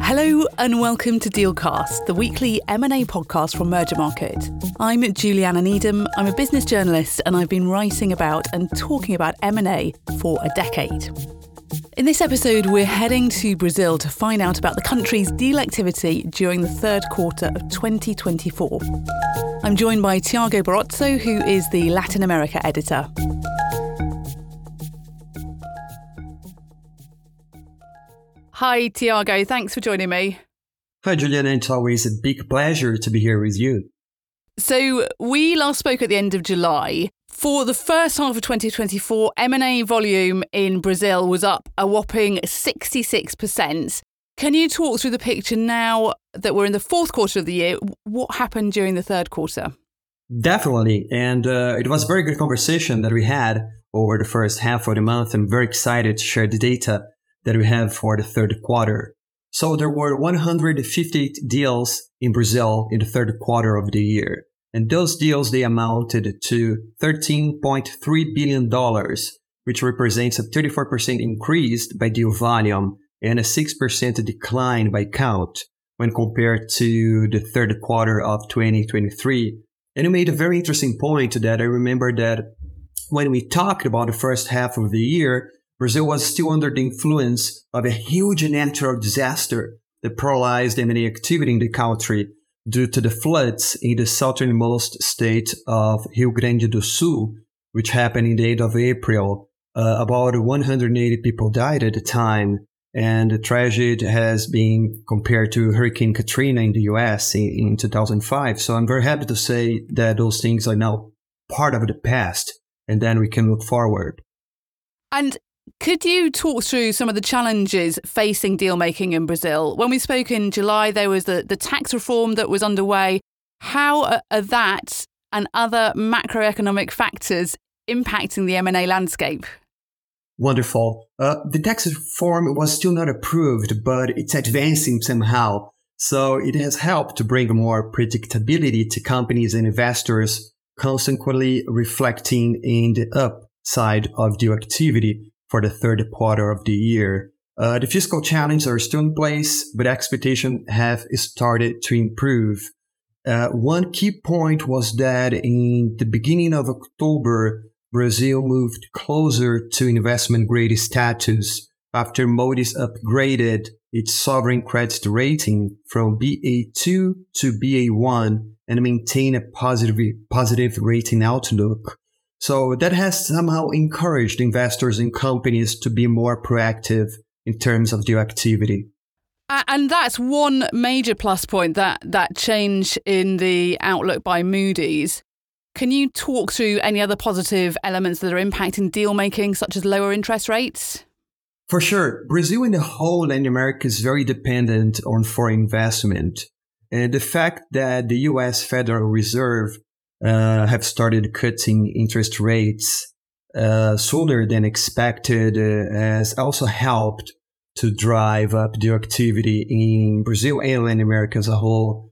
Hello and welcome to Dealcast, the weekly M&A podcast from Merger Market. I'm Juliana Needham. I'm a business journalist and I've been writing about and talking about M&A for a decade. In this episode, we're heading to Brazil to find out about the country's deal activity during the third quarter of 2024. I'm joined by Tiago Barroso, who is the Latin America editor. Hi, Tiago. Thanks for joining me. Hi, Juliana. It's always a big pleasure to be here with you. So we last spoke at the end of July. For the first half of 2024, M&A volume in Brazil was up a whopping 66%. Can you talk through the picture now that we're in the fourth quarter of the year? What happened during the third quarter? Definitely. And it was a very good conversation that we had over the first half of the month. I'm very excited to share the data that we have for the third quarter. So there were 158 deals in Brazil in the third quarter of the year. And those deals, they amounted to $13.3 billion, which represents a 34% increase by deal volume and a 6% decline by count when compared to the third quarter of 2023. And you made a very interesting point that I remember that when we talked about the first half of the year, Brazil was still under the influence of a huge natural disaster that paralyzed M&A activity in the country due to the floods in the southernmost state of Rio Grande do Sul, which happened in the end of April. About 180 people died at the time, and the tragedy has been compared to Hurricane Katrina in the US in 2005. So I'm very happy to say that those things are now part of the past, and then we can look forward. And could you talk through some of the challenges facing deal-making in Brazil? When we spoke in July, there was the tax reform that was underway. How are that and other macroeconomic factors impacting the M&A landscape? Wonderful. The tax reform was still not approved, but it's advancing somehow. So it has helped to bring more predictability to companies and investors, consequently reflecting in the upside of deal activity for the third quarter of the year. The fiscal challenges are still in place, but expectations have started to improve. One key point was that in the beginning of October, Brazil moved closer to investment-grade status after Moody's upgraded its sovereign credit rating from Ba2 to Ba1 and maintained a positive rating outlook. So that has somehow encouraged investors and companies to be more proactive in terms of deal activity. And that's one major plus point, that change in the outlook by Moody's. Can you talk through any other positive elements that are impacting deal making, such as lower interest rates? For sure. Brazil in the whole Latin America is very dependent on foreign investment. And the fact that the U.S. Federal Reserve have started cutting interest rates sooner than expected has also helped to drive up the activity in Brazil and Latin America as a whole.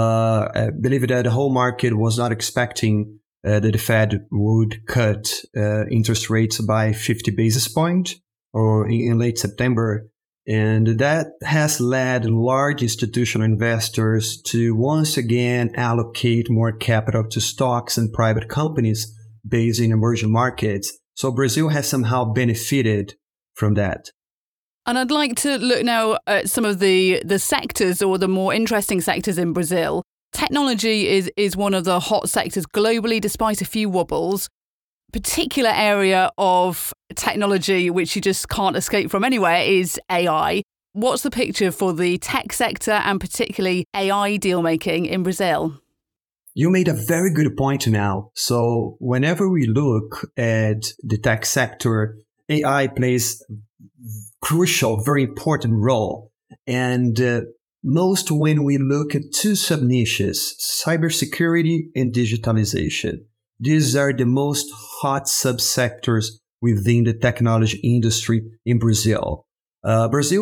I believe that the whole market was not expecting that the Fed would cut interest rates by 50 basis points or in late September. And that has led large institutional investors to once again allocate more capital to stocks and private companies based in emerging markets. So Brazil has somehow benefited from that. And I'd like to look now at some of the sectors or the more interesting sectors in Brazil. Technology is one of the hot sectors globally, despite a few wobbles. Particular area of technology which you just can't escape from anywhere is AI. What's the picture for the tech sector and particularly AI deal making in Brazil? You made a very good point now. So whenever we look at the tech sector, AI plays a crucial, very important role. And most when we look at two sub-niches, cybersecurity and digitalization. These are the most hot subsectors within the technology industry in Brazil. Brazil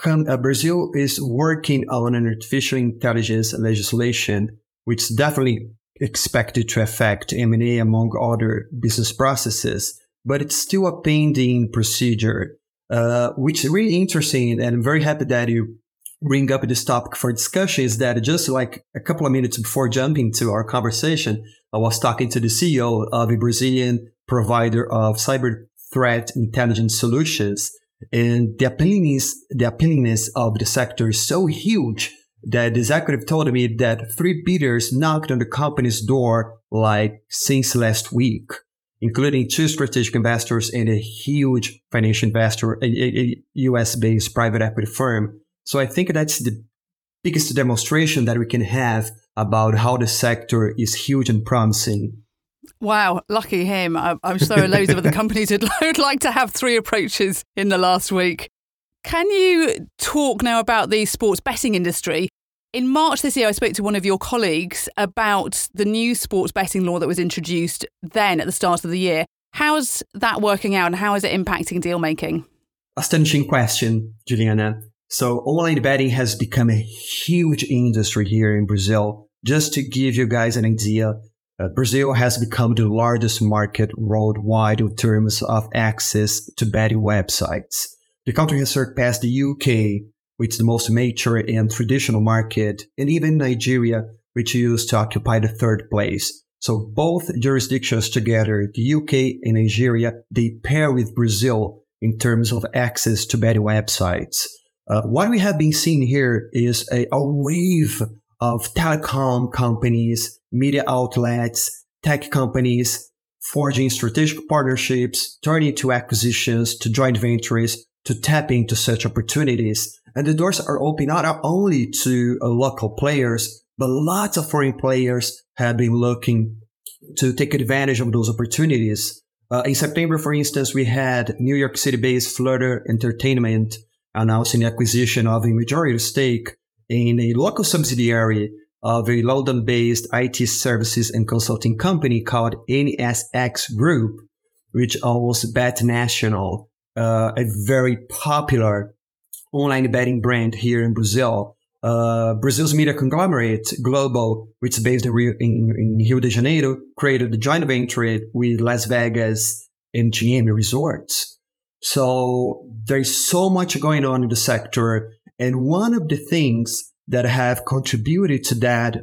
is working on an artificial intelligence legislation, which is definitely expected to affect M&A among other business processes, but it's still a pending procedure, which is really interesting, and I'm very happy that you bring up this topic for discussion is that just like a couple of minutes before jumping to our conversation, I was talking to the CEO of a Brazilian provider of cyber threat intelligence solutions. And the appealingness of the sector is so huge that the executive told me that 3 bidders knocked on the company's door like since last week, including 2 strategic investors and a huge financial investor, a US-based private equity firm. So I think that's the biggest demonstration that we can have about how the sector is huge and promising. Wow, lucky him. I'm sure loads of other companies would like to have 3 approaches in the last week. Can you talk now about the sports betting industry? In March this year, I spoke to one of your colleagues about the new sports betting law that was introduced then at the start of the year. How's that working out and how is it impacting deal making? Astonishing question, Juliana. So online betting has become a huge industry here in Brazil. Just to give you guys an idea, Brazil has become the largest market worldwide in terms of access to betting websites. The country has surpassed the UK, which is the most mature and traditional market, and even Nigeria, which used to occupy the 3rd place. So both jurisdictions together, the UK and Nigeria, they pair with Brazil in terms of access to betting websites. What we have been seeing here is a wave of telecom companies, media outlets, tech companies forging strategic partnerships, turning to acquisitions, to joint ventures, to tap into such opportunities. And the doors are open not only to local players, but lots of foreign players have been looking to take advantage of those opportunities. In September, for instance, we had New York City-based Flutter Entertainment announcing the acquisition of a majority stake in a local subsidiary of a London-based IT services and consulting company called NSX Group, which owns Bet National, a very popular online betting brand here in Brazil. Brazil's media conglomerate, Globo, which is based in Rio de Janeiro, created a joint venture with Las Vegas and MGM Resorts. So there's so much going on in the sector. And one of the things that have contributed to that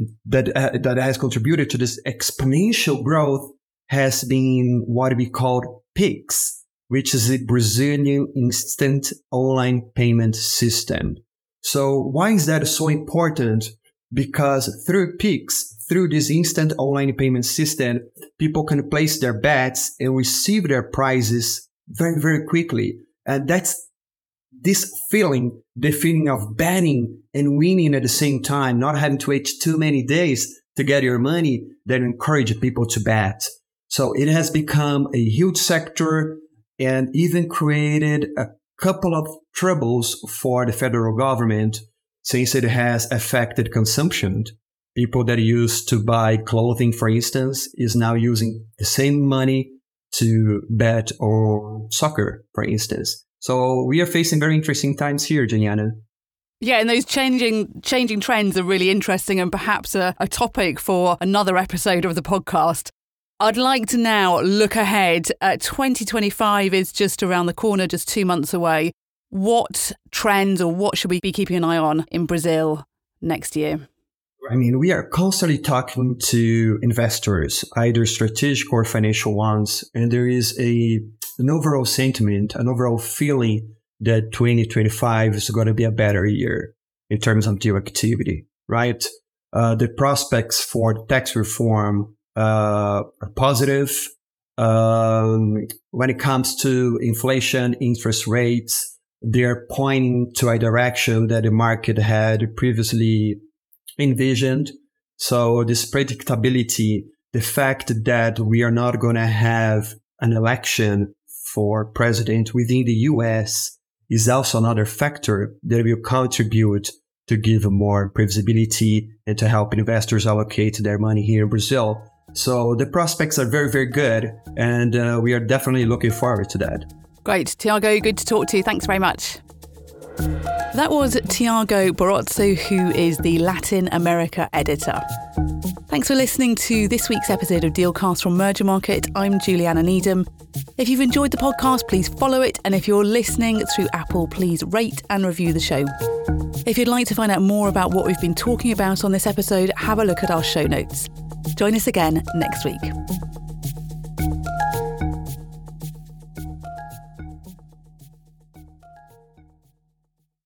has contributed to this exponential growth has been what we call Pix, which is a Brazilian instant online payment system. So why is that so important? Because through Pix, through this instant online payment system, people can place their bets and receive their prizes very, very quickly. And that's this feeling, the feeling of betting and winning at the same time, not having to wait too many days to get your money, that encourage people to bet. So it has become a huge sector and even created a couple of troubles for the federal government since it has affected consumption. People that used to buy clothing, for instance, is now using the same money to bet on soccer, for instance. So we are facing very interesting times here, Juliana. Yeah, and those changing trends are really interesting and perhaps a topic for another episode of the podcast. I'd like to now look ahead. 2025 is just around the corner, just 2 months away. What trends or what should we be keeping an eye on in Brazil next year? I mean, we are constantly talking to investors, either strategic or financial ones, and there is an overall sentiment, an overall feeling that 2025 is going to be a better year in terms of deal activity, right? The prospects for tax reform are positive. When it comes to inflation, interest rates, they're pointing to a direction that the market had previously envisioned. So this predictability, the fact that we are not going to have an election for president within the US is also another factor that will contribute to give more previsibility and to help investors allocate their money here in Brazil. So the prospects are very, very good, and we are definitely looking forward to that. Great. Tiago, good to talk to you. Thanks very much. That was Tiago Barozzo, who is the Latin America editor. Thanks for listening to this week's episode of Dealcast from Merger Market. I'm Juliana Needham. If you've enjoyed the podcast, please follow it. And if you're listening through Apple, please rate and review the show. If you'd like to find out more about what we've been talking about on this episode, have a look at our show notes. Join us again next week.